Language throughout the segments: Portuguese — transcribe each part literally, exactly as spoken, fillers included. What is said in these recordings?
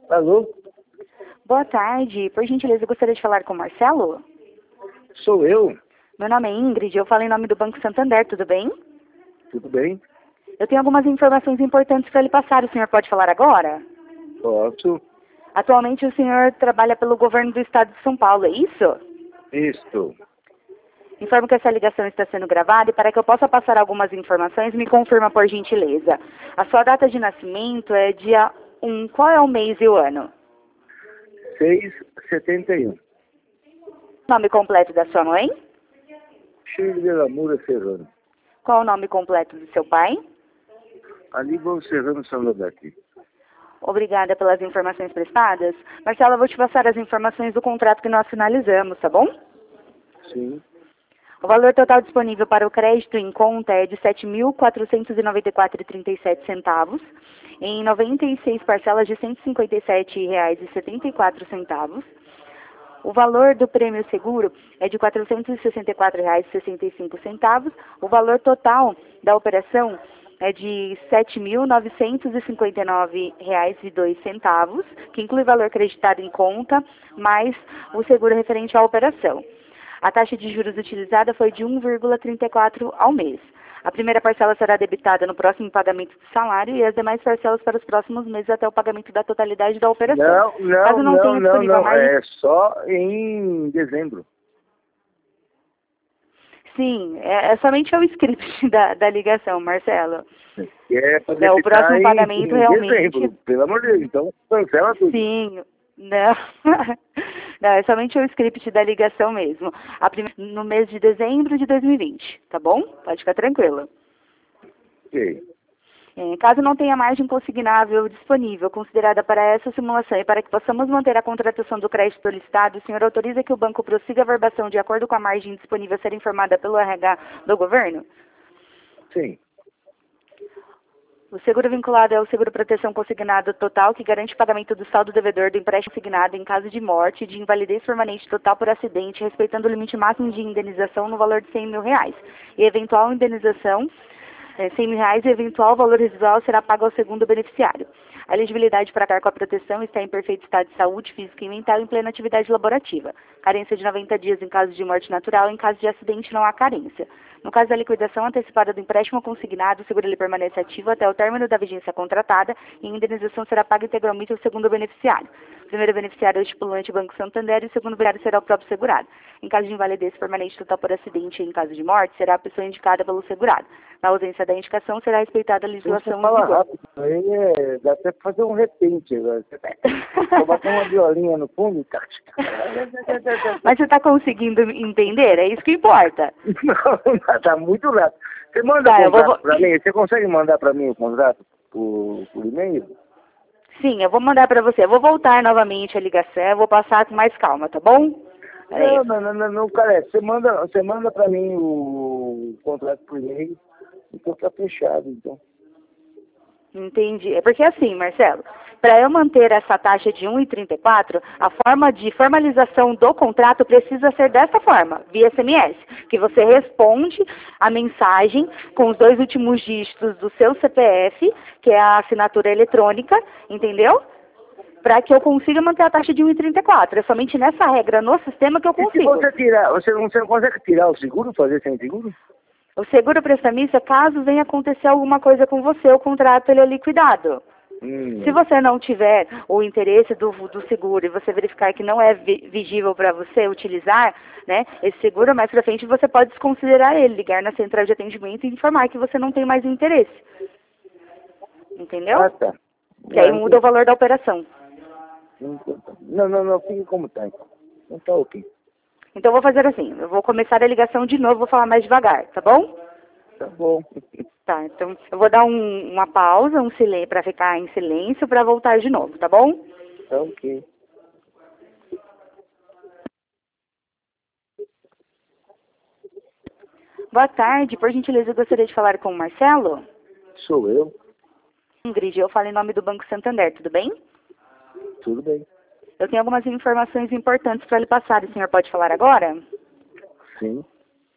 Alô? Boa tarde. Por gentileza, eu gostaria de falar com o Marcelo. Sou eu. Meu nome é Ingrid, eu falo em nome do Banco Santander, tudo bem? Tudo bem? Eu tenho algumas informações importantes para lhe passar. O senhor pode falar agora? Posso. Atualmente o senhor trabalha pelo governo do estado de São Paulo, é isso? Isto. Informo que essa ligação está sendo gravada e para que eu possa passar algumas informações, me confirma por gentileza. A sua data de nascimento é dia um. Qual é o mês e o ano? seis setenta e um. Nome completo da sua mãe? Cheio de Lamura Serrano. Qual o nome completo do seu pai? Aníbal Serrano Salvador. Obrigada pelas informações prestadas. Marcela, eu vou te passar as informações do contrato que nós finalizamos, tá bom? Sim. O valor total disponível para o crédito em conta é de sete mil quatrocentos e noventa e quatro reais e trinta e sete centavos, em noventa e seis parcelas de cento e cinquenta e sete reais e setenta e quatro centavos. O valor do prêmio seguro é de quatrocentos e sessenta e quatro reais e sessenta e cinco centavos. O valor total da operação é de sete mil novecentos e cinquenta e nove reais e dois centavos, que inclui o valor creditado em conta, mais o seguro referente à operação. A taxa de juros utilizada foi de um vírgula trinta e quatro ao mês. A primeira parcela será debitada no próximo pagamento do salário e as demais parcelas para os próximos meses até o pagamento da totalidade da operação. Não, não, Caso não, não, tenha não, disponível não. mais... É só em dezembro. Sim, é, é somente o script da, da ligação, Marcelo. Que é para É, o próximo em, pagamento em realmente... dezembro. Pelo amor de Deus. Então, cancela tudo. Sim, não. Não, é somente o script da ligação mesmo. A prime... No mês de dezembro de dois mil e vinte, tá bom? Pode ficar tranquila. Ok. É, caso não tenha margem consignável disponível considerada para essa simulação e para que possamos manter a contratação do crédito solicitado, o senhor autoriza que o banco prossiga a verbação de acordo com a margem disponível a ser informada pelo R H do governo? Sim. O seguro vinculado é o seguro proteção consignado total, que garante o pagamento do saldo devedor do empréstimo consignado em caso de morte e de invalidez permanente total por acidente, respeitando o limite máximo de indenização no valor de cem mil reais. E eventual indenização, é, cem mil reais, e eventual valor residual será pago ao segundo beneficiário. A elegibilidade para estar com a proteção está em perfeito estado de saúde física e mental em plena atividade laborativa. Carência de noventa dias em caso de morte natural, em caso de acidente não há carência. No caso da liquidação antecipada do empréstimo consignado, o seguro ele permanece ativo até o término da vigência contratada e a indenização será paga integralmente ao segundo beneficiário. O primeiro beneficiário é o estipulante Banco Santander e o segundo beneficiário será o próprio segurado. Em caso de invalidez permanente total por acidente e em caso de morte, será a pessoa indicada pelo segurado. Na ausência da indicação, será respeitada a legislação em fala vigor. rápido. Aí é, dá até para fazer um repente. Só bater uma violinha no fundo. Mas você está conseguindo entender? É isso que importa. Não, tá muito rápido. Você manda Tá, o eu vou- contrato para mim? Você consegue mandar para mim o contrato por, por e-mail? Sim, eu vou mandar para você. Eu vou voltar novamente a ligação, eu vou passar com mais calma, tá bom? Peraí. Não, não, não, não, não, cara, você manda, você manda para mim o contrato por e-mail, então tá fechado, então. Entendi. É porque assim, Marcelo, para eu manter essa taxa de um vírgula trinta e quatro, a forma de formalização do contrato precisa ser dessa forma, via S M S, que você responde a mensagem com os dois últimos dígitos do seu C P F, que é a assinatura eletrônica, entendeu? Para que eu consiga manter a taxa de um vírgula trinta e quatro. É somente nessa regra no sistema que eu E se consigo. você tirar, você não, você não consegue tirar o seguro, fazer sem seguro? O seguro prestamista, caso venha acontecer alguma coisa com você, o contrato ele é liquidado. Hum. Se você não tiver o interesse do, do seguro e você verificar que não é vi- vigível para você utilizar, né, esse seguro, mais para frente você pode desconsiderar ele, ligar na central de atendimento e informar que você não tem mais interesse. Entendeu? Ah, tá. Que aí Ah, muda o valor da operação. Não, não, não, fique como tá, então. Então tá ok. Então eu vou fazer assim, eu vou começar a ligação de novo, vou falar mais devagar, tá bom? Tá bom. Tá, então eu vou dar um, uma pausa, um silêncio, para ficar em silêncio, para voltar de novo, tá bom? Tá ok. Boa tarde, por gentileza eu gostaria de falar com o Marcelo. Sou eu. Ingrid, eu falo em nome do Banco Santander, tudo bem? Tudo bem. Eu tenho algumas informações importantes para lhe passar, o senhor pode falar agora? Sim.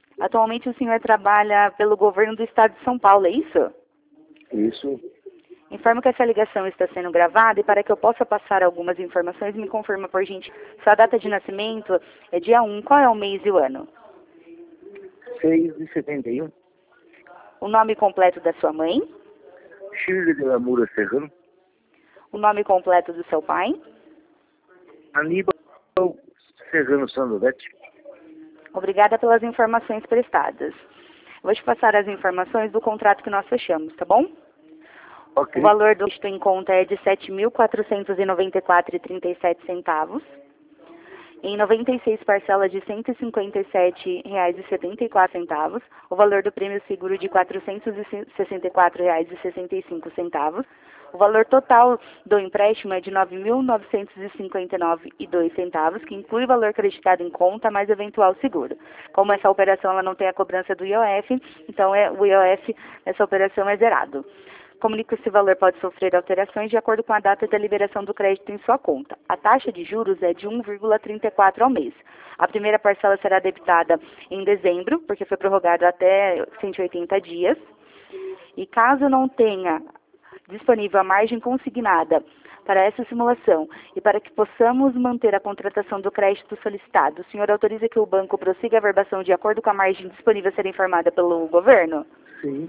Atualmente o senhor trabalha pelo governo do estado de São Paulo, é isso? Isso. Informo que essa ligação está sendo gravada e para que eu possa passar algumas informações, me confirma, por gente, sua data de nascimento é dia um, qual é o mês e o ano? seis de setenta e um. O nome completo da sua mãe? Shirley de Lamura Serrano. O nome completo do seu pai? Aníbal Serrano Sandovete. Obrigada pelas informações prestadas. Vou te passar as informações do contrato que nós fechamos, tá bom? Ok. O valor do crédito em conta é de sete mil quatrocentos e noventa e quatro reais e trinta e sete centavos. Em noventa e seis parcelas de cento e cinquenta e sete reais e setenta e quatro centavos. O valor do prêmio seguro de quatrocentos e sessenta e quatro reais e sessenta e cinco centavos. O valor total do empréstimo é de nove mil novecentos e cinquenta e nove reais e dois centavos, que inclui o valor acreditado em conta mais eventual seguro. Como essa operação ela não tem a cobrança do I O F, então é, o I O F, essa operação é zerado. Comunico que esse valor pode sofrer alterações de acordo com a data da liberação do crédito em sua conta. A taxa de juros é de um vírgula trinta e quatro ao mês. A primeira parcela será debitada em dezembro, porque foi prorrogado até cento e oitenta dias. E caso não tenha disponível a margem consignada para essa simulação e para que possamos manter a contratação do crédito solicitado, o senhor autoriza que o banco prossiga a verbação de acordo com a margem disponível a ser informada pelo governo? Sim.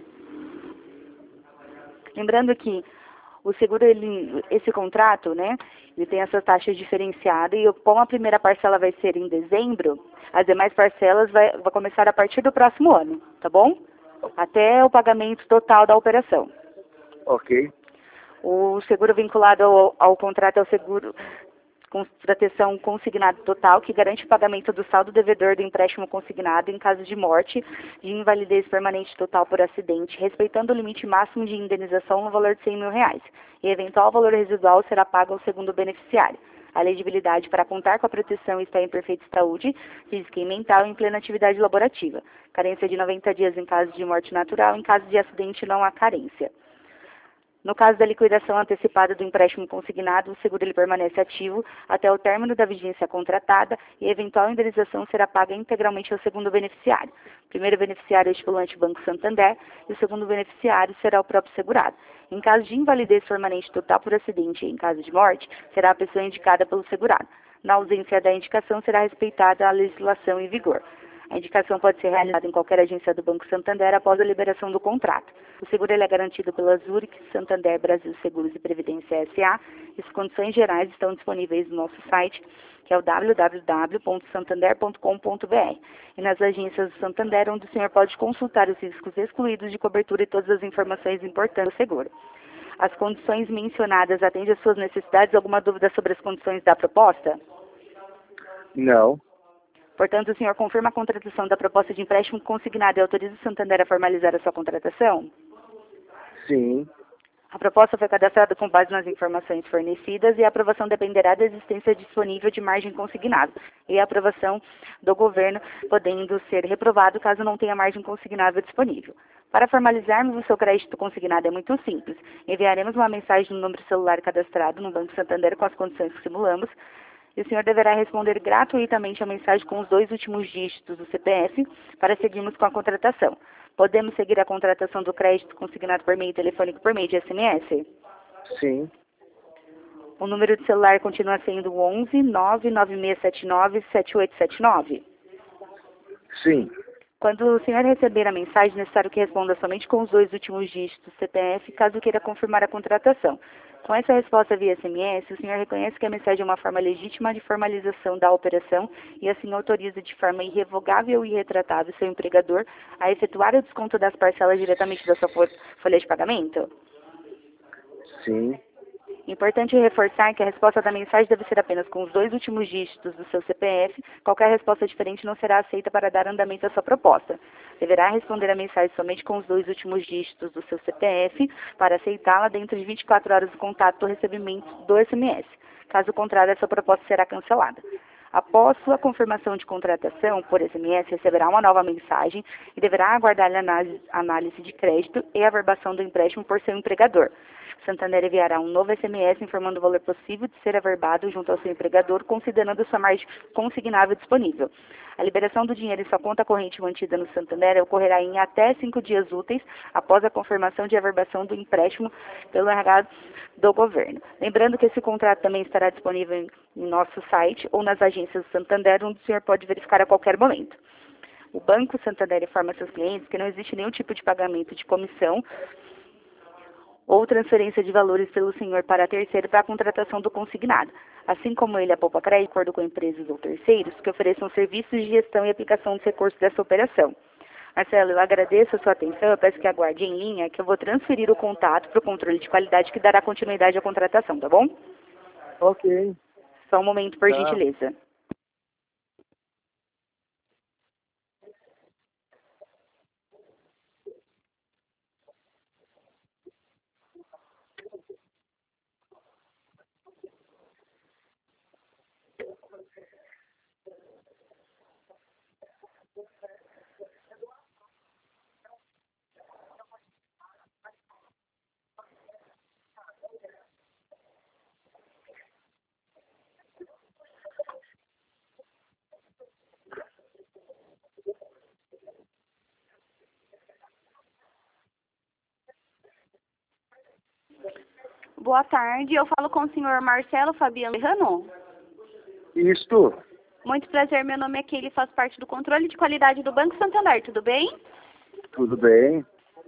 Lembrando que o seguro, ele, esse contrato, né, ele tem essa taxa diferenciada e como a primeira parcela vai ser em dezembro, as demais parcelas vai, vai começar a partir do próximo ano, tá bom? Até o pagamento total da operação. Ok. O seguro vinculado ao, ao contrato é o seguro com proteção consignado total, que garante o pagamento do saldo devedor do empréstimo consignado em caso de morte, de invalidez permanente total por acidente, respeitando o limite máximo de indenização no valor de cem mil reais. E eventual valor residual será pago ao segundo beneficiário. A elegibilidade para contar com a proteção está em perfeita saúde, física e mental em plena atividade laborativa. Carência de noventa dias em caso de morte natural, em caso de acidente não há carência. No caso da liquidação antecipada do empréstimo consignado, o seguro ele permanece ativo até o término da vigência contratada e a eventual indenização será paga integralmente ao segundo beneficiário. O primeiro beneficiário é o estipulante Banco Santander e o segundo beneficiário será o próprio segurado. Em caso de invalidez permanente total por acidente e em caso de morte, será a pessoa indicada pelo segurado. Na ausência da indicação, será respeitada a legislação em vigor. A indicação pode ser realizada em qualquer agência do Banco Santander após a liberação do contrato. O seguro ele é garantido pela Zurich, Santander, Brasil Seguros e Previdência S A E as condições gerais estão disponíveis no nosso site, que é o w w w ponto santander ponto com ponto b r. E nas agências do Santander, onde o senhor pode consultar os riscos excluídos de cobertura e todas as informações importantes do seguro. As condições mencionadas atendem às suas necessidades? Alguma dúvida sobre as condições da proposta? Não. Portanto, o senhor confirma a contratação da proposta de empréstimo consignado e autoriza o Santander a formalizar a sua contratação? Sim. A proposta foi cadastrada com base nas informações fornecidas e a aprovação dependerá da existência disponível de margem consignada e a aprovação do governo, podendo ser reprovado caso não tenha margem consignável disponível. Para formalizarmos o seu crédito consignado é muito simples. Enviaremos uma mensagem no número celular cadastrado no Banco Santander com as condições que simulamos. E o senhor deverá responder gratuitamente a mensagem com os dois últimos dígitos do C P F para seguirmos com a contratação. Podemos seguir a contratação do crédito consignado por meio telefônico por meio de S M S? Sim. O número de celular continua sendo onze nove nove seis sete nove sete oito sete nove? Sim. Quando o senhor receber a mensagem, é necessário que responda somente com os dois últimos dígitos do C P F, caso queira confirmar a contratação. Com essa resposta via S M S, o senhor reconhece que a mensagem é uma forma legítima de formalização da operação e assim autoriza de forma irrevogável e irretratável seu empregador a efetuar o desconto das parcelas diretamente da sua folha de pagamento? Sim. Importante reforçar que a resposta da mensagem deve ser apenas com os dois últimos dígitos do seu C P F. Qualquer resposta diferente não será aceita para dar andamento à sua proposta. Deverá responder a mensagem somente com os dois últimos dígitos do seu C P F para aceitá-la dentro de vinte e quatro horas do contato do recebimento do S M S. Caso contrário, essa proposta será cancelada. Após sua confirmação de contratação por S M S, receberá uma nova mensagem e deverá aguardar a análise de crédito e a averbação do empréstimo por seu empregador. Santander enviará um novo S M S informando o valor possível de ser averbado junto ao seu empregador, considerando sua margem consignável disponível. A liberação do dinheiro em sua conta corrente mantida no Santander ocorrerá em até cinco dias úteis após a confirmação de averbação do empréstimo pelo R H do governo. Lembrando que esse contrato também estará disponível em nosso site ou nas agências do Santander, onde o senhor pode verificar a qualquer momento. O Banco Santander informa seus clientes que não existe nenhum tipo de pagamento de comissão ou transferência de valores pelo senhor para terceiro para a contratação do consignado, assim como ele apoupa crédito de acordo com empresas ou terceiros que ofereçam serviços de gestão e aplicação dos recursos dessa operação. Marcelo, eu agradeço a sua atenção, eu peço que aguarde em linha, que eu vou transferir o contato para o controle de qualidade que dará continuidade à contratação, tá bom? Ok. Só um momento, por Tá. gentileza. Boa tarde, eu falo com o senhor Marcelo Fabiano Serrano. Isto. Muito prazer, meu nome é Kelly, faço parte do controle de qualidade do Banco Santander, tudo bem? Tudo bem?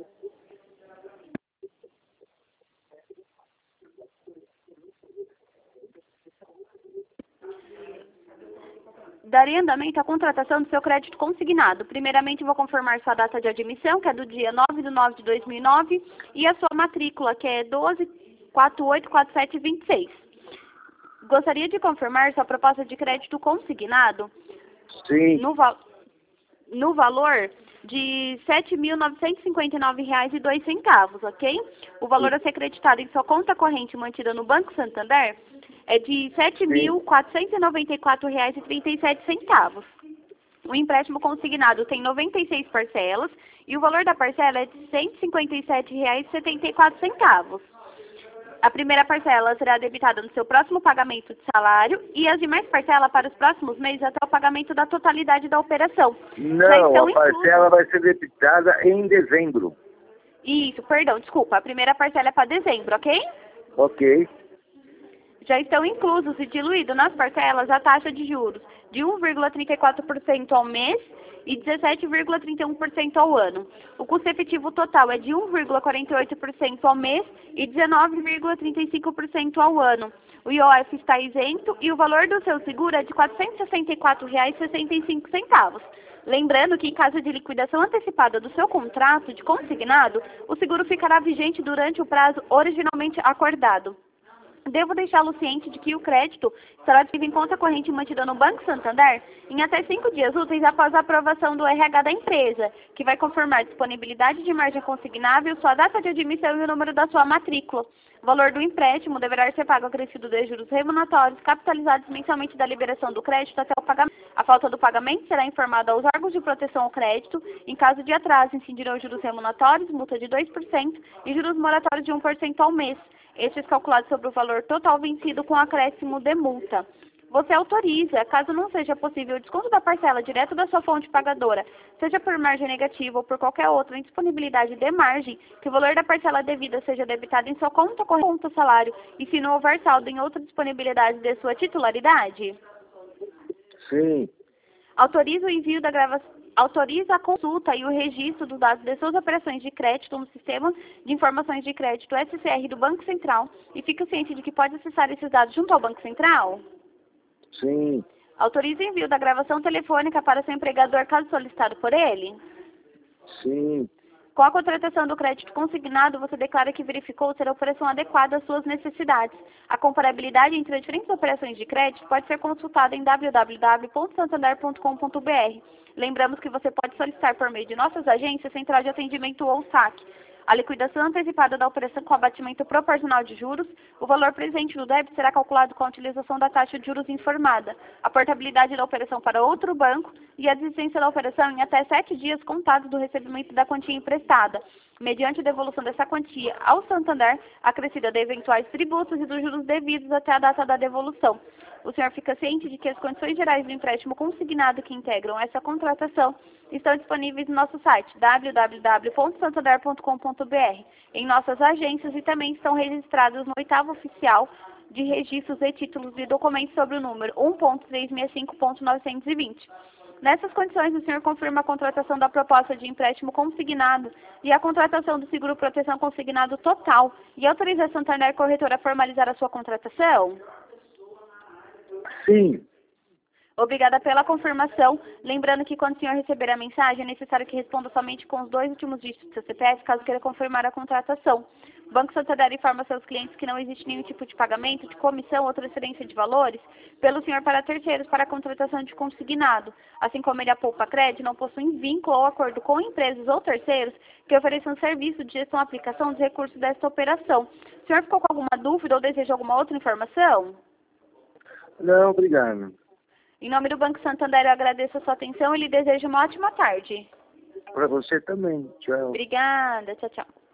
Daria andamento à contratação do seu crédito consignado. Primeiramente, vou confirmar sua data de admissão, que é do dia nove de nove de dois mil e nove, e a sua matrícula, que é doze quatro oito quatro sete dois seis. Gostaria de confirmar sua proposta de crédito consignado Sim. no, val no valor de sete mil novecentos e cinquenta e nove reais e dois centavos, ok? O valor a ser creditado em sua conta corrente mantida no Banco Santander é de sete mil quatrocentos e noventa e quatro reais e trinta e sete centavos. O empréstimo consignado tem noventa e seis parcelas e o valor da parcela é de cento e cinquenta e sete reais e setenta e quatro centavos. A primeira parcela será debitada no seu próximo pagamento de salário e as demais parcelas para os próximos meses até o pagamento da totalidade da operação. Não, a parcela vai ser debitada em dezembro. Isso, perdão, desculpa. A primeira parcela é para dezembro, ok? Ok. Já estão inclusos e diluídos nas parcelas a taxa de juros de um vírgula trinta e quatro por cento ao mês e dezessete vírgula trinta e um por cento ao ano. O custo efetivo total é de um vírgula quarenta e oito por cento ao mês e dezenove vírgula trinta e cinco por cento ao ano. O I O F está isento e o valor do seu seguro é de quatrocentos e sessenta e quatro reais e sessenta e cinco centavos. Lembrando que, em caso de liquidação antecipada do seu contrato de consignado, o seguro ficará vigente durante o prazo originalmente acordado. Devo deixá-lo ciente de que o crédito será disponível em conta corrente mantida no Banco Santander em até cinco dias úteis após a aprovação do R H da empresa, que vai confirmar disponibilidade de margem consignável, sua data de admissão e o número da sua matrícula. O valor do empréstimo deverá ser pago acrescido de juros remuneratórios capitalizados mensalmente da liberação do crédito até o pagamento. A falta do pagamento será informada aos órgãos de proteção ao crédito. Em caso de atraso, incidirão juros remuneratórios, multa de dois por cento e juros moratórios de um por cento ao mês. Estes calculados sobre o valor total vencido com acréscimo de multa. Você autoriza, caso não seja possível o desconto da parcela direto da sua fonte pagadora, seja por margem negativa ou por qualquer outra indisponibilidade de margem, que o valor da parcela devida seja debitado em sua conta corrente salário e se não houver saldo em outra disponibilidade de sua titularidade? Sim. Autoriza o envio da gravação. Autoriza a consulta e o registro dos dados de suas operações de crédito no Sistema de Informações de Crédito S C R do Banco Central e fica ciente de que pode acessar esses dados junto ao Banco Central? Sim. Autoriza o envio da gravação telefônica para seu empregador caso solicitado por ele? Sim. Com a contratação do crédito consignado, você declara que verificou ser a operação adequada às suas necessidades. A comparabilidade entre as diferentes operações de crédito pode ser consultada em w w w ponto santander ponto com ponto b r. Lembramos que você pode solicitar por meio de nossas agências, central de atendimento ou saque a liquidação antecipada da operação com abatimento proporcional de juros. O valor presente do débito será calculado com a utilização da taxa de juros informada, a portabilidade da operação para outro banco e a desistência da operação em até sete dias contados do recebimento da quantia emprestada. mediante a devolução dessa quantia ao Santander, acrescida de eventuais tributos e dos juros devidos até a data da devolução. O senhor fica ciente de que as condições gerais do empréstimo consignado que integram essa contratação estão disponíveis no nosso site w w w ponto santander ponto com ponto b r, em nossas agências, e também estão registrados no oitavo oficial de registros e títulos de documentos sobre o número um ponto trezentos e sessenta e cinco ponto novecentos e vinte. Nessas condições, o senhor confirma a contratação da proposta de empréstimo consignado e a contratação do seguro proteção consignado total e autoriza a Santander Corretora a formalizar a sua contratação? Sim. Obrigada pela confirmação. Lembrando que quando o senhor receber a mensagem, é necessário que responda somente com os dois últimos dígitos do seu C P F, caso queira confirmar a contratação. O Banco Santander informa seus clientes que não existe nenhum tipo de pagamento, de comissão ou transferência de valores pelo senhor para terceiros para a contratação de consignado. Assim como ele apoupa crédito, não possui vínculo ou acordo com empresas ou terceiros que ofereçam serviço de gestão e aplicação dos recursos desta operação. O senhor ficou com alguma dúvida ou deseja alguma outra informação? Não, obrigado. Em nome do Banco Santander, eu agradeço a sua atenção e lhe desejo uma ótima tarde. Para você também. Tchau. Obrigada. Tchau, tchau.